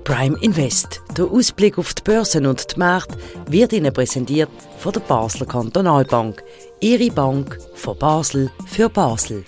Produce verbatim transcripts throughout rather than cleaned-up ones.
Prime Invest. Der Ausblick auf die Börsen und die Märkte wird Ihnen präsentiert von der Basler Kantonalbank. Ihre Bank von Basel für Basel.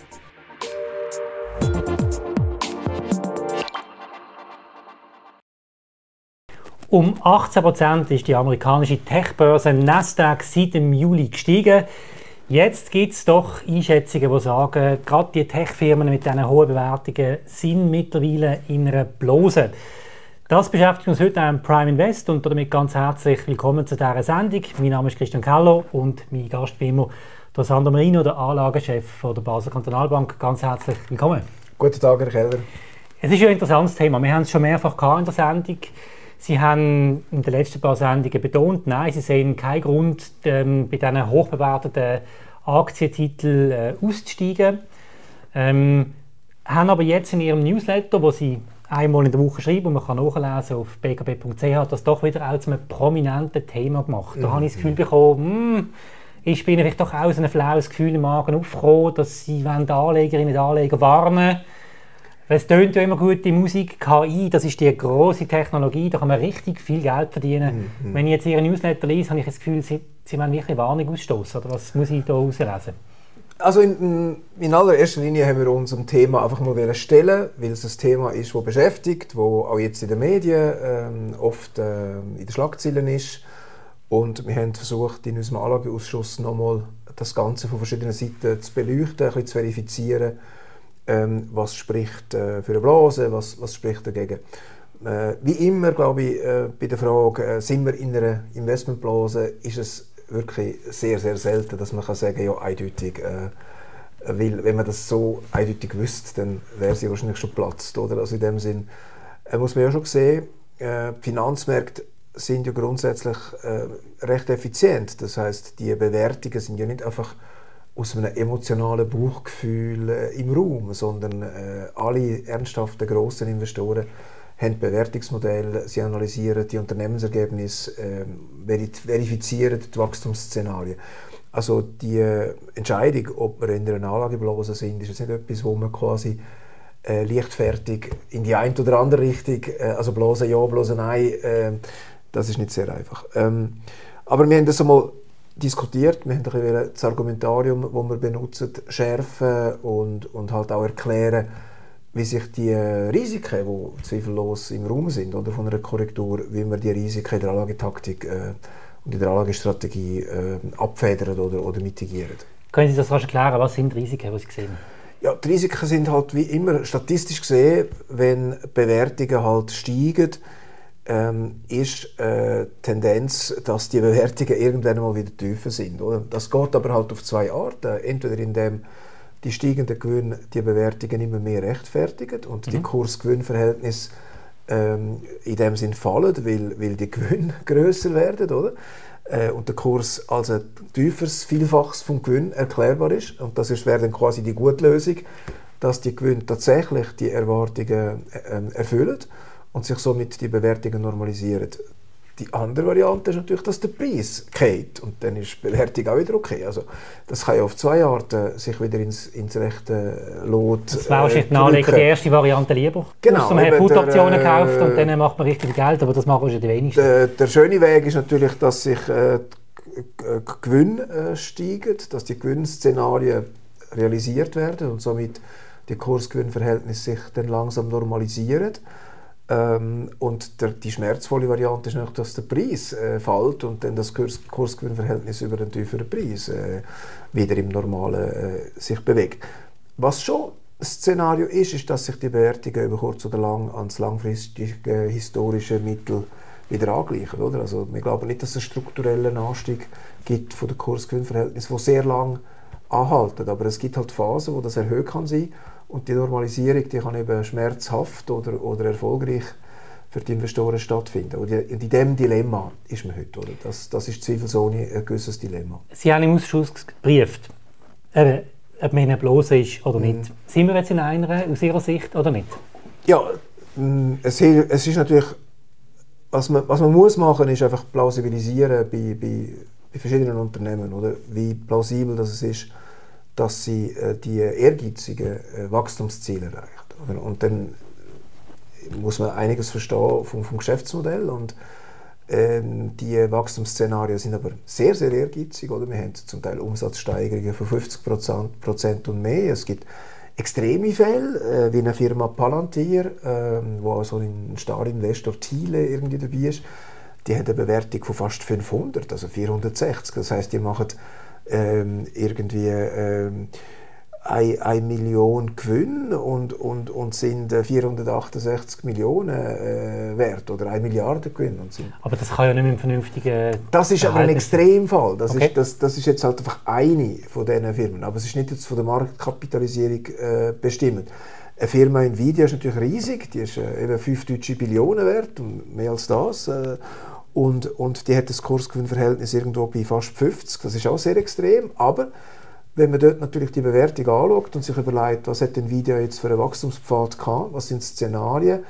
Um achtzehn Prozent ist die amerikanische Tech-Börse Nasdaq seit dem Juli gestiegen. Jetzt gibt es doch Einschätzungen, die sagen, gerade die Tech-Firmen mit diesen hohen Bewertungen sind mittlerweile in einer Blase. Das beschäftigt uns heute am Prime Invest und damit ganz herzlich willkommen zu dieser Sendung. Mein Name ist Christian Keller und mein Gast wie immer, der Sandro Marino, der Anlagechef von der Basler Kantonalbank. Ganz herzlich willkommen. Guten Tag, Herr Keller. Es ist ja ein interessantes Thema. Wir haben es schon mehrfach in der Sendung. Sie haben in den letzten paar Sendungen betont, nein, Sie sehen keinen Grund, ähm, bei diesen hochbewerteten Aktientiteln äh, auszusteigen. Ähm, haben aber jetzt in Ihrem Newsletter, wo Sie einmal in der Woche schreiben, und man kann nachlesen auf b k b punkt c h, das doch wieder auch zu einem prominenten Thema gemacht. Da mhm. habe ich das Gefühl bekommen, hm, ist bei Ihnen vielleicht doch auch so ein flaues Gefühl im Magen aufgekommen, dass Sie die Anlegerinnen und Anleger warnen. Es tönt ja immer gut, die Musik, K I, das ist die grosse Technologie, da kann man richtig viel Geld verdienen. Mhm. Wenn ich jetzt Ihren Newsletter lese, habe ich das Gefühl, Sie, Sie wollen wirklich Warnung ausstoßen. Oder was muss ich da herauslesen? Also in, in allererster Linie haben wir uns ein Thema einfach mal stellen, weil es ein Thema ist, das beschäftigt, das auch jetzt in den Medien ähm, oft äh, in den Schlagzeilen ist. Und wir haben versucht, in unserem Anlageausschuss nochmal das Ganze von verschiedenen Seiten zu beleuchten, ein bisschen zu verifizieren, Ähm, was spricht äh, für eine Blase, was, was spricht dagegen. Äh, wie immer, glaube ich, äh, bei der Frage, äh, sind wir in einer Investmentblase, ist es wirklich sehr, sehr selten, dass man kann sagen, ja, eindeutig. Äh, weil, wenn man das so eindeutig wüsste, dann wäre sie wahrscheinlich schon geplatzt. Oder? Also in dem Sinn äh, muss man ja schon sehen, äh, die Finanzmärkte sind ja grundsätzlich äh, recht effizient. Das heisst, die Bewertungen sind ja nicht einfach aus einem emotionalen Bauchgefühl äh, im Raum, sondern äh, alle ernsthaften grossen Investoren haben Bewertungsmodelle, sie analysieren die Unternehmensergebnisse, äh, verifizieren die Wachstumsszenarien. Also die äh, Entscheidung, ob wir in einer Anlageblase sind, ist jetzt nicht etwas, wo man quasi äh, leichtfertig in die eine oder andere Richtung, äh, also Blase ja, Blase nein, äh, das ist nicht sehr einfach. Ähm, aber wir haben das einmal diskutiert, wir haben ein bisschen das Argumentarium, das wir benutzen, schärfen und, und halt auch erklären, wie sich die Risiken, die zweifellos im Raum sind, oder von einer Korrektur, wie man die Risiken in der Anlagetaktik äh, und in der Anlagestrategie äh, abfedern oder, oder mitigieren. Können Sie das rasch erklären, was sind die Risiken, die Sie sehen? Ja, die Risiken sind halt wie immer statistisch gesehen, wenn Bewertungen halt steigen, Ähm, ist äh, die Tendenz, dass die Bewertungen irgendwann mal wieder tiefer sind. Oder? Das geht aber halt auf zwei Arten. Entweder indem die steigenden Gewinne die Bewertungen immer mehr rechtfertigen und mhm. die Kurs-Gewinn-Verhältnisse ähm, in dem Sinn fallen, weil, weil die Gewinne grösser werden. Oder? Äh, und der Kurs als ein tieferes Vielfaches vom Gewinn erklärbar ist. Und das wäre dann quasi die gute Lösung, dass die Gewinne tatsächlich die Erwartungen äh, erfüllen und sich somit die Bewertungen normalisieren. Die andere Variante ist natürlich, dass der Preis geht und dann ist die Bewertung auch wieder okay. Also das kann ja auf zwei Arten sich wieder ins, ins rechte Lot Das wäre wahrscheinlich äh, die erste Variante lieber. Genau. Ausser man hat Put-Optionen gekauft äh, und dann macht man richtig Geld, aber das machen wir schon die wenigsten. Der, der schöne Weg ist natürlich, dass sich äh, die Gewinne äh, steigen, dass die Gewinnszenarien realisiert werden und somit die Kurs-Gewinn-Verhältnisse sich dann langsam normalisieren. Ähm, und der, die schmerzvolle Variante ist natürlich, dass der Preis äh, fällt und dann das Kurs, Kursgewinnverhältnis über den tieferen Preis äh, wieder im Normalen äh, sich bewegt. Was schon ein Szenario ist, ist, dass sich die Bewertungen über kurz oder lang ans langfristige historische Mittel wieder angleichen. Oder? Also wir glauben nicht, dass es einen strukturellen Anstieg gibt von den Kursgewinnverhältnissen, die sehr lang anhalten. Aber es gibt halt Phasen, wo das erhöht kann sein. Und die Normalisierung, die kann eben schmerzhaft oder, oder erfolgreich für die Investoren stattfinden. Und in diesem Dilemma ist man heute. Oder? Das, das ist zweifelsohne ein gewisses Dilemma. Sie haben im Ausschuss geprüft, äh, ob man in einer Blase ist oder nicht. Mhm. Sind wir jetzt in einer aus Ihrer Sicht oder nicht? Ja, es, es ist natürlich, was man, was man muss machen, ist einfach plausibilisieren bei, bei, bei verschiedenen Unternehmen, oder? Wie plausibel das es ist, dass sie äh, die ehrgeizigen äh, Wachstumsziele erreicht. Oder? Und dann muss man einiges verstehen vom, vom Geschäftsmodell. Und ähm, die Wachstumsszenarien sind aber sehr, sehr ehrgeizig. Oder? Wir haben zum Teil Umsatzsteigerungen von fünfzig Prozent und mehr. Es gibt extreme Fälle, äh, wie eine Firma Palantir, äh, wo also ein Star-Investor Thiele irgendwie dabei ist. Die haben eine Bewertung von fast fünfhundert, also vierhundertsechzig. Das heisst, die machen ähm, irgendwie ähm, eine, eine Million Gewinn und, und, und sind vierhundertachtundsechzig Millionen äh, wert oder eine Milliarde Gewinn. Und sind aber das kann ja nicht mit einem vernünftigen... Das ist aber ein Extremfall. Das, okay. ist, das, das ist jetzt halt einfach eine von diesen Firmen. Aber es ist nicht jetzt von der Marktkapitalisierung äh, bestimmt. Eine Firma Nvidia ist natürlich riesig. Die ist äh, eben fünf deutsche Billionen wert und mehr als das. Äh, und, und die hat das Kursgewinnverhältnis irgendwo bei fast fünfzig. Das ist auch sehr extrem. Aber wenn man dort natürlich die Bewertung anschaut und sich überlegt, was hat Nvidia jetzt für einen Wachstumspfad gehabt, was sind Szenarien,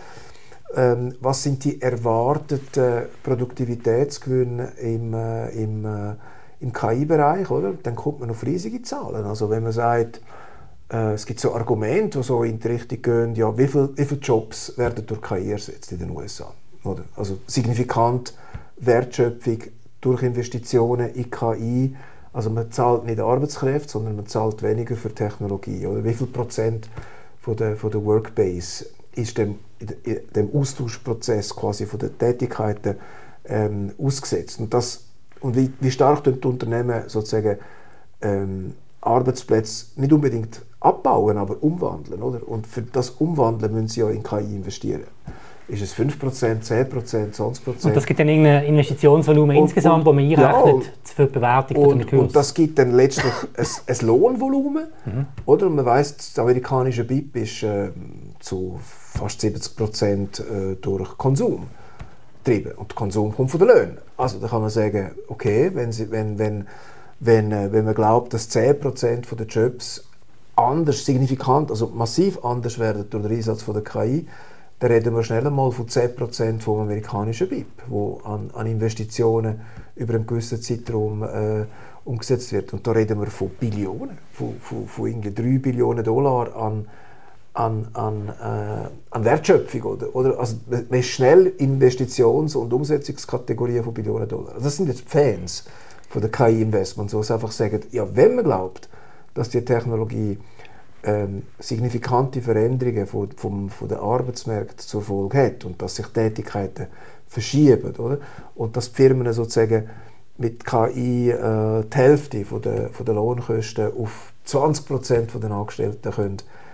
ähm, was sind die erwarteten Produktivitätsgewinne im, äh, im, äh, im K I-Bereich, oder? Dann kommt man auf riesige Zahlen. Also wenn man sagt, äh, es gibt so Argumente, die so in die Richtung gehen, ja, wie viele wie viel Jobs werden durch K I ersetzt in den U S A? Oder? Also signifikant Wertschöpfung durch Investitionen in K I. Also man zahlt nicht Arbeitskräfte, sondern man zahlt weniger für Technologie. Oder wie viel Prozent von der, von der Workbase ist dem, dem Austauschprozess quasi von den Tätigkeiten ähm, ausgesetzt? Und, das, und wie, wie stark die Unternehmen sozusagen ähm, Arbeitsplätze nicht unbedingt abbauen, aber umwandeln. Oder? Und für das Umwandeln müssen sie ja in K I investieren. Ist es fünf Prozent, zehn Prozent, zwanzig Prozent? Und das gibt dann irgendein Investitionsvolumen und, insgesamt, das man einrechnet ja, und, für die Bewertung und, von dem Kurs. Und das gibt dann letztlich ein, ein Lohnvolumen. Mhm. Oder? Und man weiss, das amerikanische B I P ist äh, zu fast siebzig Prozent äh, durch Konsum getrieben. Und der Konsum kommt von den Löhnen. Also da kann man sagen, okay, wenn, sie, wenn, wenn, wenn, äh, wenn man glaubt, dass zehn Prozent der Jobs anders, signifikant, also massiv anders werden durch den Einsatz von der K I, dann reden wir schnell einmal von zehn Prozent vom amerikanischen B I P, wo an, an Investitionen über einen gewissen Zeitraum äh, umgesetzt wird. Und da reden wir von Billionen, von, von, von irgendwie drei Billionen Dollar an, an, an, äh, an Wertschöpfung. Oder? Oder, also man ist schnell Investitions- und Umsetzungskategorien von Billionen Dollar. Also das sind jetzt Fans von der K I-Investments, die einfach sagen, ja, wenn man glaubt, dass die Technologie Ähm, signifikante Veränderungen von, von, von den Arbeitsmärkten zur Folge hat und dass sich Tätigkeiten verschieben, oder? Und dass die Firmen sozusagen mit K I äh, die Hälfte von der, von der Lohnkosten auf zwanzig Prozent der Angestellten können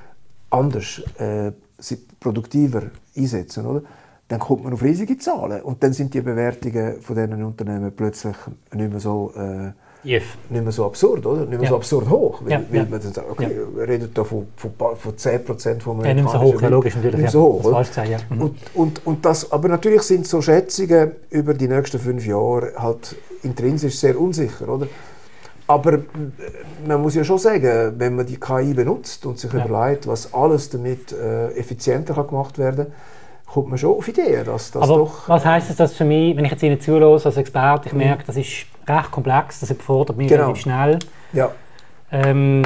anders, äh, sie produktiver einsetzen, oder? Dann kommt man auf riesige Zahlen und dann sind die Bewertungen von diesen Unternehmen plötzlich nicht mehr so äh, Yes. nicht mehr so absurd, oder? Nicht mehr ja. so absurd hoch. Weil, ja, weil ja. man dann sagt, okay, ja. wir reden da von, von, von zehn Prozent vom ja, nicht mehr so hoch, ja, logisch, natürlich. Nicht so hoch, das falsch gesagt, ja. Mhm. und, und, und das, aber natürlich sind so Schätzungen über die nächsten fünf Jahre halt intrinsisch sehr unsicher, oder? Aber man muss ja schon sagen, wenn man die K I benutzt und sich ja. überlegt, was alles damit äh, effizienter kann gemacht werden kann, kommt man schon auf Ideen, dass das aber doch... was heisst das, das für mich, wenn ich jetzt Ihnen zuhöre als Experte, ich merke, das ist recht komplex, das überfordert mich genau. relativ schnell. Ja. Ähm,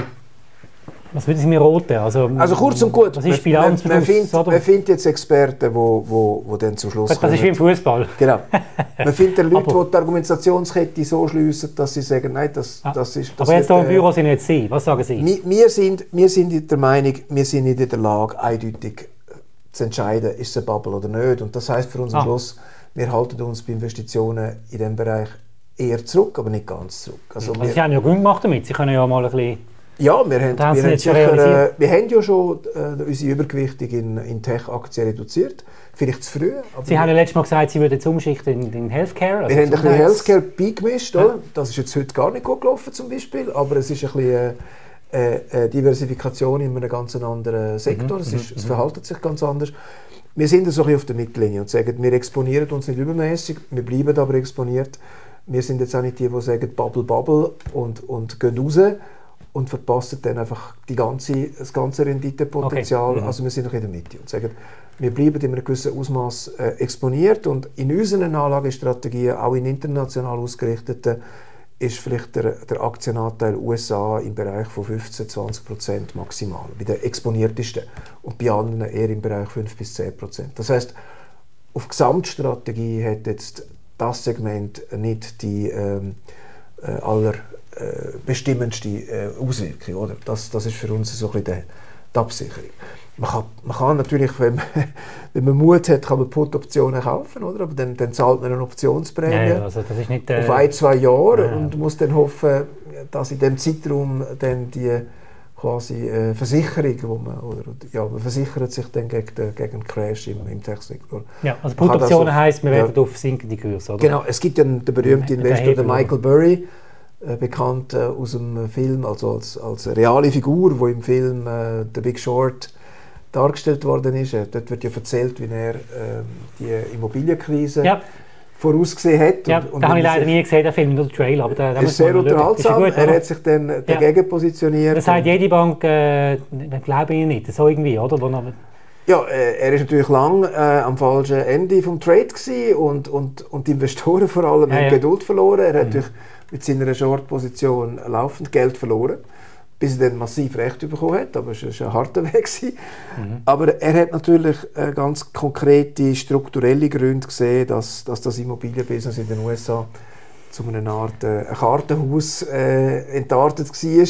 was würden Sie mir raten? Also, also kurz und gut, was ist Bilanz? Man, man, findet, man findet jetzt Experten, die wo, wo, wo dann zum Schluss das kommen. Das ist wie im Fußball. Genau. Man findet Leute, die die Argumentationskette so schliessen, dass sie sagen, nein, das, ah. das ist... Das aber jetzt wird, hier im Büro sind jetzt Sie, was sagen Sie? Wir, wir, sind, wir sind der Meinung, wir sind nicht in der Lage, eindeutig zu entscheiden, ist es eine Bubble oder nicht. Und das heisst für uns am ah. Schluss, wir halten uns bei Investitionen in diesem Bereich eher zurück, aber nicht ganz zurück. Also also wir, Sie haben ja Gründe gemacht damit, Sie können ja mal ein bisschen... Ja, wir haben, haben wir haben, sicher, äh, wir haben ja schon äh, unsere Übergewichtung in, in Tech-Aktien reduziert. Vielleicht zu früh. Aber Sie haben ja letztes Mal gesagt, Sie würden jetzt umschichten in, in Healthcare. Also wir haben ein bisschen Healthcare beigemischt. Ja. Das ist jetzt heute gar nicht gut gelaufen zum Beispiel, aber es ist ein bisschen äh, äh, Diversifikation in einem ganz anderen Sektor. Mhm. Es, ist, es verhält sich ganz anders. Wir sind so ein bisschen auf der Mittellinie und sagen, wir exponieren uns nicht übermäßig, wir bleiben aber exponiert. Wir sind jetzt auch nicht die, die sagen Bubble, Bubble und, und gehen raus und verpassen dann einfach die ganze, das ganze Renditepotenzial. Okay. Mhm. Also wir sind noch in der Mitte und sagen, wir bleiben in einem gewissen Ausmaß äh, exponiert und in unseren Anlagestrategien, auch in international ausgerichteten, ist vielleicht der, der Aktienanteil U S A im Bereich von fünfzehn bis zwanzig Prozent maximal, bei den exponiertesten. und bei anderen eher im Bereich fünf bis zehn Prozent. Das heisst, auf Gesamtstrategie hat jetzt das Segment nicht die ähm, äh, aller äh, bestimmendste äh, Auswirkung. Oder? Das, das ist für uns so ein bisschen die Absicherung. Man kann, man kann natürlich, wenn man, wenn man Mut hat, kann man Put-Optionen kaufen, oder? Aber dann, dann zahlt man eine Optionsprämie ja, ja, also das ist nicht, äh, auf ein, zwei Jahre ja. und muss dann hoffen, dass in diesem Zeitraum dann die quasi äh, Versicherung, wo man, oder, ja, man versichert sich dann gegen den, gegen den Crash im, im Tech-Sektor. Ja, also Put-Optionen also, heisst, wir werden ja, auf sinkende Kurse, oder? Genau, es gibt ja den berühmten Investor, der Michael Burry, äh, bekannt äh, aus dem Film, also als, als reale Figur, wo im Film äh, The Big Short dargestellt worden ist. Äh, dort wird ja erzählt, wie er äh, die Immobilienkrise ja. vorausgesehen hat. Ja, und, und den habe ich leider nie gesehen, den Film, nur den Trailer. Aber da, da ist sehr unterhaltsam. Ist gut, er hat sich dann dagegen ja. positioniert. Das sagt jede Bank, äh, glaube ich nicht, so irgendwie, oder? Ja, äh, er ist natürlich lang äh, am falschen Ende vom Trade gewesen und, und, und die Investoren vor allem ja, haben ja. Geduld verloren. Er hat mhm. natürlich mit seiner Short-Position laufend Geld verloren, bis er dann massiv Recht bekommen hat, aber es war ein harter Weg. Mhm. Aber er hat natürlich äh, ganz konkrete strukturelle Gründe gesehen, dass, dass das Immobilienbusiness in den U S A zu einer Art äh, ein Kartenhaus äh, entartet war.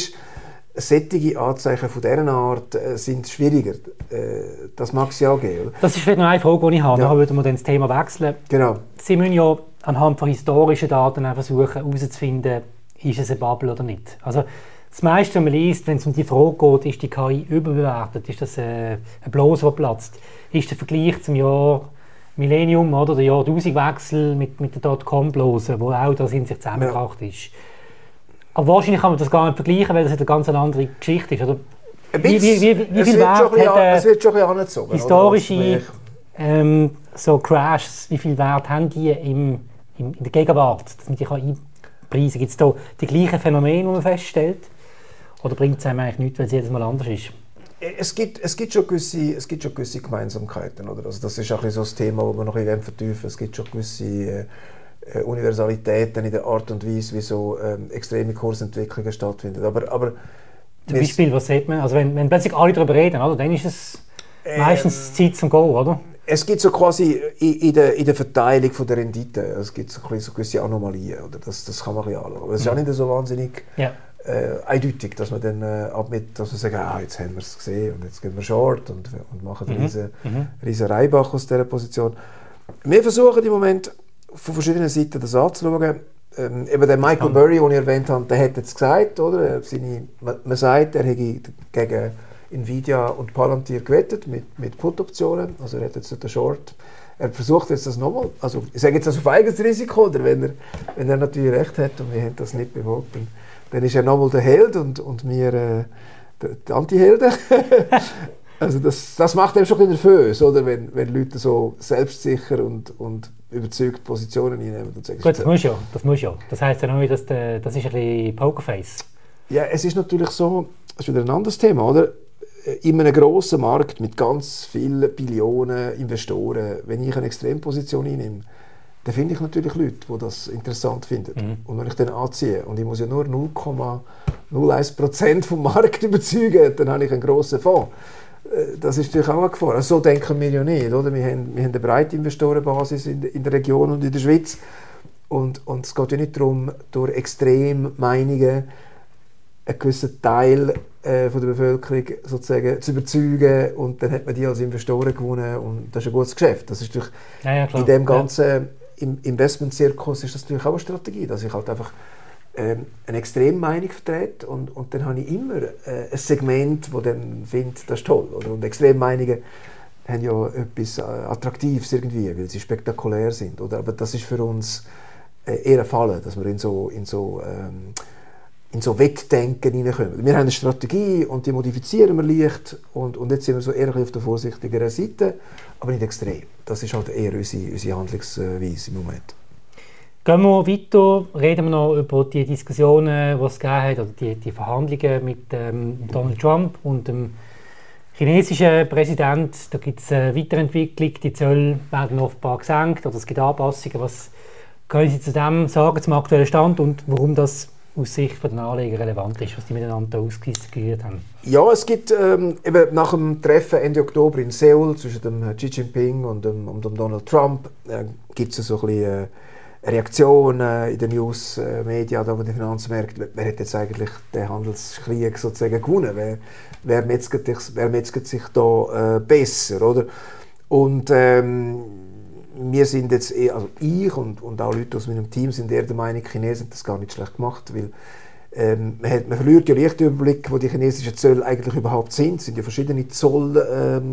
Solche Anzeichen von dieser Art äh, sind schwieriger. Äh, das mag es ja auch geben. Oder? Das ist vielleicht noch eine Frage, die ich habe. Ja. Dann würden wir dann das Thema wechseln. Genau. Sie müssen ja anhand von historischen Daten versuchen herauszufinden, ist es eine Bubble oder nicht. Also, das meiste, was man liest, wenn es um die Frage geht, ist die K I überbewertet, ist das äh, ein Blase, der platzt? Ist der Vergleich zum Jahr Millennium oder der Jahrtausendwechsel mit, mit der Dotcom-Blase, wo auch das in sich zusammengebracht ja. ist? Aber wahrscheinlich kann man das gar nicht vergleichen, weil das eine ganz andere Geschichte ist. Oder? Wie, wie, wie, wie viel Wert hat äh, es wird schon ein angezogen, historische ähm, so Crashs, wie viel Wert haben die im, im, in der Gegenwart, dass man die kann einpreisen? Gibt es da die gleichen Phänomene, die man feststellt? Oder bringt es einem eigentlich nichts, weil es jedes Mal anders ist? Es gibt, es gibt, schon, gewisse, es gibt schon gewisse Gemeinsamkeiten. Oder? Also das ist auch so das Thema, das wir noch ein bisschen vertiefen. Es gibt schon gewisse äh, Universalitäten in der Art und Weise, wie so ähm, extreme Kursentwicklungen stattfinden. Aber, aber zum Beispiel, was sieht man? Also wenn, wenn plötzlich alle darüber reden, oder? Dann ist es ähm, meistens Zeit zum Go, oder? Es gibt so quasi in, in, der, in der Verteilung von der Rendite, es gibt so, so gewisse Anomalien. Oder? Das, das kann man ein bisschen anschauen. Aber es ist auch nicht so wahnsinnig ja. Äh, eindeutig, dass man dann äh, ab mit, dass wir sagen, ah, jetzt haben wir es gesehen und jetzt gehen wir short und, und machen einen mhm. riesen, mhm. riesen Reibach aus dieser Position. Wir versuchen im Moment von verschiedenen Seiten das anzuschauen. Ähm, eben der Michael Burry, den ich erwähnt habe, der hat jetzt gesagt, oder? Seine, man, man sagt, er hätte gegen Nvidia und Palantir gewettet mit, mit Put-Optionen, also er hat jetzt den Short. Er versucht jetzt das nochmal, also ich sage jetzt das auf eigenes Risiko, oder wenn er, wenn er natürlich recht hat und wir haben das nicht bewogen. Dann ist er nochmal der Held und, und wir äh, die, die Anti-Helden. Also das, das macht einem schon ein bisschen nervös, oder? Wenn, wenn Leute so selbstsicher und, und überzeugt Positionen einnehmen. Und sagen, gut, das muss ja. Das, muss ja. Das heisst ja noch nicht, dass der, das ist ein bisschen Pokerface. Ja, es ist natürlich so, das ist wieder ein anderes Thema, oder? In einem grossen Markt mit ganz vielen Billionen Investoren, wenn ich eine Extremposition einnehme, dann finde ich natürlich Leute, die das interessant finden. Mhm. Und wenn ich dann anziehe und ich muss ja nur null Komma null eins Prozent vom Markt überzeugen, dann habe ich einen grossen Fonds. Das ist natürlich auch eine Gefahr. Also so denken wir ja nicht. Oder? Wir, haben, wir haben eine breite Investorenbasis in, in der Region und in der Schweiz. Und, und es geht ja nicht darum, durch Extremmeinungen einen gewissen Teil äh, von der Bevölkerung sozusagen zu überzeugen und dann hat man die als Investoren gewonnen und das ist ein gutes Geschäft. Das ist natürlich ja, ja, in dem ganzen ja. im Investmentzirkus ist das natürlich auch eine Strategie, dass ich halt einfach ähm, eine Extremmeinung vertrete und, und dann habe ich immer äh, ein Segment, das dann findet, das ist toll. Oder? Und Extremmeinungen haben ja etwas äh, Attraktives irgendwie, weil sie spektakulär sind. Oder? Aber das ist für uns äh, eher ein Fall, dass wir in so, in so ähm, in so Wettdenken hineinkommen. Wir haben eine Strategie und die modifizieren wir leicht und, und jetzt sind wir so eher auf der vorsichtigeren Seite, aber nicht extrem. Das ist halt eher unsere, unsere Handlungsweise im Moment. Gehen wir weiter, reden wir noch über die Diskussionen, die es gegeben hat, oder die, die Verhandlungen mit ähm, Donald Trump und dem chinesischen Präsidenten. Da gibt es eine Weiterentwicklung, die Zölle werden offenbar gesenkt oder es gibt Anpassungen. Was können Sie zu dem sagen, zum aktuellen Stand und warum das aus Sicht der Anleger relevant ist, was die miteinander ausdiskutiert haben? Ja, es gibt ähm, eben nach dem Treffen Ende Oktober in Seoul zwischen dem Xi Jinping und dem, und dem Donald Trump äh, gibt es so ein bisschen äh, Reaktion äh, in den News-Medien, äh, den Finanzmärkten. Wer hat jetzt eigentlich den Handelskrieg sozusagen gewonnen? Wer, wer, metzget, wer metzget sich da äh, besser, oder? Und ähm, wir sind jetzt, eher, also ich und, und auch Leute aus meinem Team sind eher der Meinung, die Chinesen haben das gar nicht schlecht gemacht, weil ähm, man, hat, man verliert ja leicht den Überblick, wo die chinesischen Zölle eigentlich überhaupt sind. Es sind ja verschiedene Zoll ähm,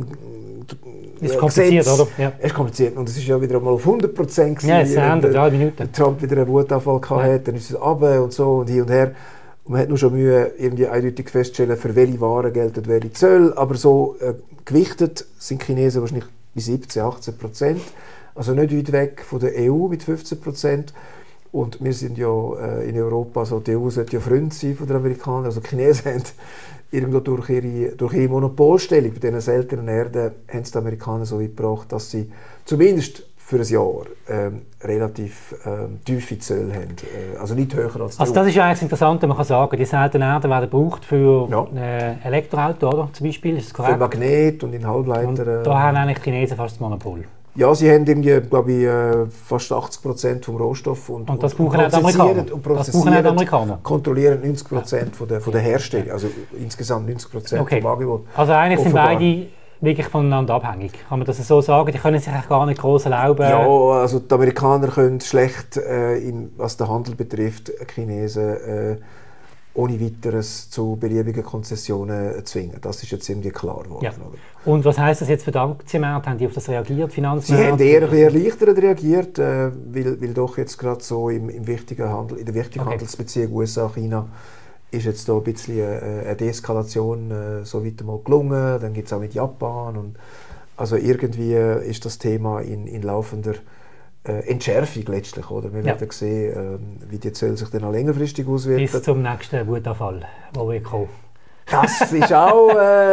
ist äh, kompliziert, Gesetz. Oder? Ja. Es ist kompliziert und es ist ja wieder einmal auf hundert Prozent gewesen. Ja, es ändert, drei Minuten. Trump wieder einen Wutanfall gehabt ja. hat, dann ist es runter und so und hin und her. Und man hat nur schon Mühe, irgendwie eindeutig festzustellen, für welche Waren gelten welche Zölle, aber so äh, gewichtet sind Chinesen wahrscheinlich bei siebzehn, achtzehn Prozent. Also nicht weit weg von der E U mit fünfzehn Prozent. Und wir sind ja äh, in Europa, also die E U sollte ja Freund sein von den Amerikanern. Also die Chinesen haben irgendwo durch ihre, durch ihre Monopolstellung bei diesen seltenen Erden haben es die Amerikaner so weit gebracht, dass sie zumindest für ein Jahr ähm, relativ ähm, tiefe Zölle haben. Äh, also nicht höher als die Also E U. das ist ja eigentlich interessant, man kann sagen, die seltenen Erden werden gebraucht für ja. äh, Elektroauto, oder? Zum Beispiel, ist das korrekt? Für Magnet und in Halbleiter. Und da haben eigentlich die Chinesen fast das Monopol. Ja, sie haben irgendwie, glaube ich, fast achtzig Prozent vom Rohstoff und, und das und, brauchen auch die Amerikaner. Und das brauchen auch die Amerikaner. Kontrollieren neunzig Prozent von der, von der Herstellung, also insgesamt neunzig Prozent okay. vom Angebot. Also eigentlich sind offenbar. beide wirklich voneinander abhängig. Kann man das so sagen? Die können sich eigentlich gar nicht groß erlauben. Ja, also die Amerikaner können schlecht, äh, in, was den Handel betrifft, Chinesen äh, ohne weiteres zu beliebigen Konzessionen zwingen. Das ist jetzt irgendwie klar geworden. Ja. Und was heisst das jetzt für die Aktienmärkte? Haben die auf das reagiert, Finanzmärkte? Sie haben eher ein bisschen erleichtert reagiert, äh, weil, weil doch jetzt gerade so im, im wichtigen Handel, in der wichtigen okay. Handelsbeziehung U S A China ist jetzt da ein bisschen eine, eine Deeskalation äh, so weit mal gelungen. Dann gibt es auch mit Japan. Und also irgendwie ist das Thema in, in laufender Äh, Entschärfung letztlich, oder? Wir ja. werden sehen, äh, wie die Zölle sich dann auch längerfristig auswirken. Bis zum nächsten Wutanfall, wo wir kommen. Das ist auch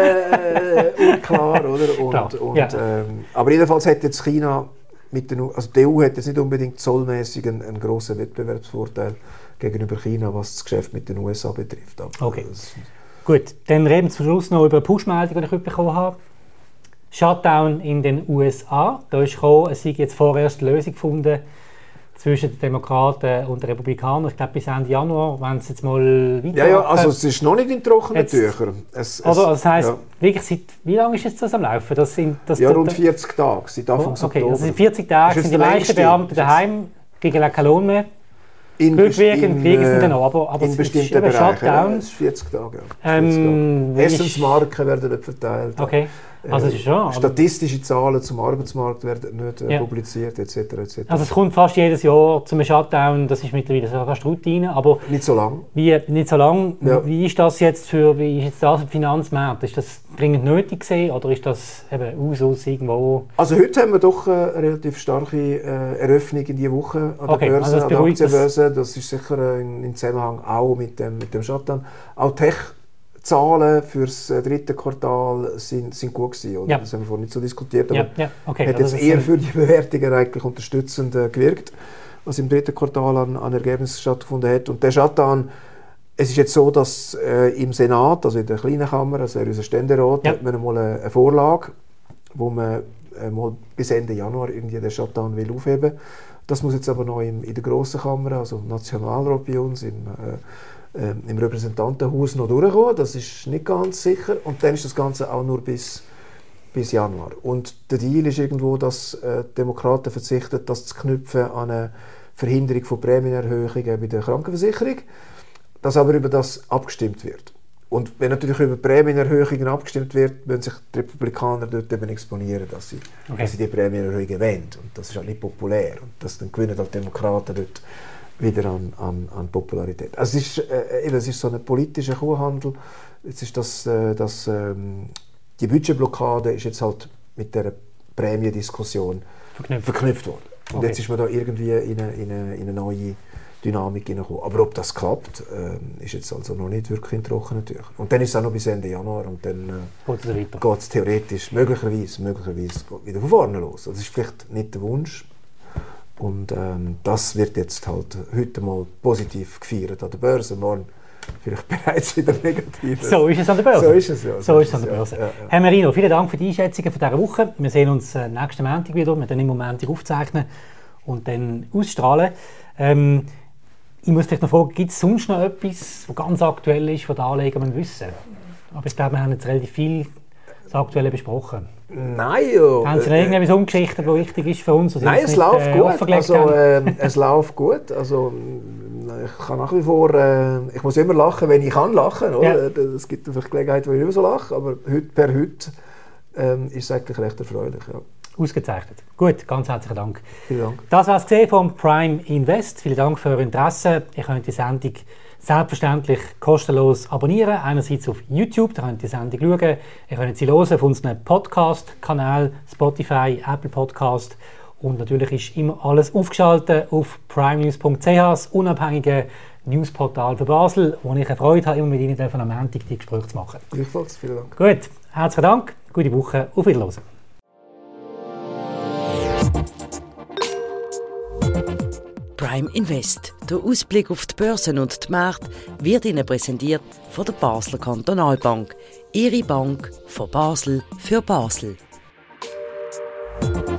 äh, unklar, oder? Und, und, ja. ähm, aber jedenfalls hat jetzt China mit den, also die E U hat jetzt nicht unbedingt zollmäßig einen, einen grossen Wettbewerbsvorteil gegenüber China, was das Geschäft mit den U S A betrifft. Aber okay. Gut, dann reden wir zum Schluss noch über eine Push-Meldung, die ich heute bekommen habe. Shutdown in den U S A. Da ist gekommen, es sei jetzt vorerst eine Lösung gefunden zwischen den Demokraten und den Republikanern. Ich glaube bis Ende Januar, wenn es jetzt mal weitermachen. Ja, ja, also es ist noch nicht in trockenen Tüchern. Es, es, oder das heisst, ja. wirklich seit, wie lange ist jetzt das am Laufen? Das sind, das ja, rund vierzig Tage, seit Anfang oh, okay. Oktober. Also seit vierzig Tagen sind die meisten Beamten daheim, kriegen keinen Lohn mehr. In Rückwirkend kriegen sie dann noch, aber, aber in bestimmten Bereichen. Ja, es ist vierzig Tage. Ja. Ähm, Essensmarken werden nicht verteilt. Okay. Also es ist schon, statistische Zahlen zum Arbeitsmarkt werden nicht äh, ja. publiziert, et cetera et cetera. Also es kommt fast jedes Jahr zum Shutdown, das ist mittlerweile fast Routine, aber nicht so lang. Wie, nicht so lang. Ja. Wie ist das jetzt für, wie ist jetzt das für Finanzmärkte? Ist das dringend nötig gewesen, oder ist das eben Usus irgendwo? Also heute haben wir doch eine relativ starke äh, Eröffnung in dieser Woche an der okay, Börse, also das an der Aktienbörse. Das, das ist sicher äh, im Zusammenhang auch mit dem, mit dem Shutdown. Auch Tech Zahlen für das dritte Quartal sind, sind gut gewesen, oder? Ja. Das haben wir vorhin nicht so diskutiert, aber ja, ja. Okay. hat also jetzt eher für die Bewertungen eigentlich unterstützend äh, gewirkt, was im dritten Quartal an, an Ergebnissen stattgefunden hat. Und der Shutdown, es ist jetzt so, dass äh, im Senat, also in der kleinen Kammer, also in unserem Ständerat, ja. hat man mal eine, eine Vorlage, wo man äh, mal bis Ende Januar irgendwie den Shutdown will aufheben. Das muss jetzt aber noch im, in der grossen Kammer, also im Nationalrat bei uns, im äh, im Repräsentantenhaus noch durchkommen, das ist nicht ganz sicher. Und dann ist das Ganze auch nur bis, bis Januar. Und der Deal ist irgendwo, dass äh, die Demokraten verzichten, das zu knüpfen an eine Verhinderung von Prämienerhöhungen bei der Krankenversicherung, dass aber über das abgestimmt wird. Und wenn natürlich über Prämienerhöhungen abgestimmt wird, müssen sich die Republikaner dort eben exponieren, dass sie, okay. dass sie die Prämienerhöhungen wollen. Und das ist halt nicht populär. Und das dann gewinnen auch die Demokraten dort wieder an, an, an Popularität. Also es, ist, äh, es ist so ein politischer Kuhhandel. Jetzt ist das, äh, das, ähm, die Budgetblockade ist jetzt halt mit der Prämiendiskussion verknüpft, verknüpft worden. Und okay. jetzt ist man da irgendwie in eine, in eine, in eine neue Dynamik hineingekommen. Aber ob das klappt, äh, ist jetzt also noch nicht wirklich in trockenen Tüchern. Und dann ist es auch noch bis Ende Januar und dann äh, geht es theoretisch möglicherweise, möglicherweise wieder von vorne los. Das ist vielleicht nicht der Wunsch, Und ähm, das wird jetzt halt heute mal positiv gefeiert an der Börse, morgen vielleicht bereits wieder negativ. So ist es an der Börse. So ist es, ja. So, so ist es an der Börse. Ja, ja. Herr Merino, vielen Dank für die Einschätzungen von dieser Woche. Wir sehen uns äh, nächsten Montag wieder. Wir dann im Montag aufzeichnen und dann ausstrahlen. Ähm, ich muss vielleicht noch fragen, gibt es sonst noch etwas, was ganz aktuell ist, was die Anleger wissen müssen? Aber ich glaube, wir haben jetzt relativ viel das Aktuelle besprochen. Nein, ja. Haben Sie noch irgendetwas umgeschichtet, was wichtig ist für uns? Nein, es nicht, läuft äh, gut. Also, äh, es läuft gut. Also, ich kann nach wie vor, äh, ich muss immer lachen, wenn ich kann lachen. Oder? Ja. Es gibt vielleicht Gelegenheiten, wo ich nicht mehr so lache, aber heute, per heute ähm, ist es eigentlich recht erfreulich. Ja. Ausgezeichnet. Gut, ganz herzlichen Dank. Vielen Dank. Das war es vom Prime Invest. Vielen Dank für Ihr Interesse. Ihr könnt die Sendung selbstverständlich kostenlos abonnieren. Einerseits auf YouTube, da könnt ihr die Sendung schauen. Ihr könnt sie hören auf unseren Podcast-Kanal, Spotify, Apple Podcast. Und natürlich ist immer alles aufgeschaltet auf primenews punkt c h, das unabhängige Newsportal für Basel, wo ich eine Freude habe, immer mit Ihnen am Montag die Gespräche zu machen. Gleichfalls, vielen Dank. Gut, herzlichen Dank, gute Woche, auf Wiederhören. Prime Invest, der Ausblick auf die Börsen und die Märkte, wird Ihnen präsentiert von der Basler Kantonalbank. Ihre Bank von Basel für Basel.